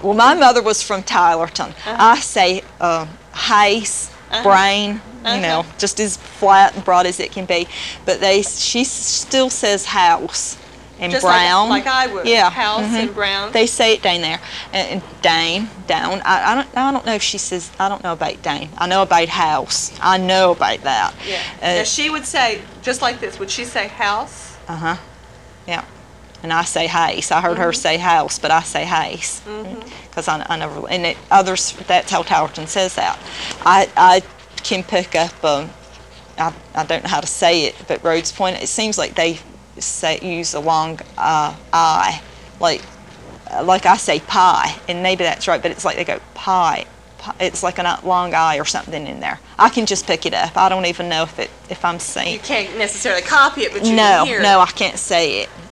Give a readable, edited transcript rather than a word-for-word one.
Well, my mother was from Tylerton. I say Hayes, brain, you know, just as flat and broad as it can be. But she still says house and Just brown. like I would. Yeah. House and brown. They say it down there. And Dane, down. I don't know if she says, I don't know about Dane. I know about house. I know about that. Yeah. Now she would say, just like this, would she say house? Yeah. And I say Hayes. I heard her say house, but I say Hayes. Because I never, and others, that's how Tylerton says that. I can pick up, I don't know how to say it, but Rhodes Point, it seems like they use a long I, like I say pie, and maybe that's right, but it's like they go pie. It's like a long I or something in there. I can just pick it up. I don't even know if I'm saying. You can't necessarily copy it, but you No, can hear it. no, I can't say it.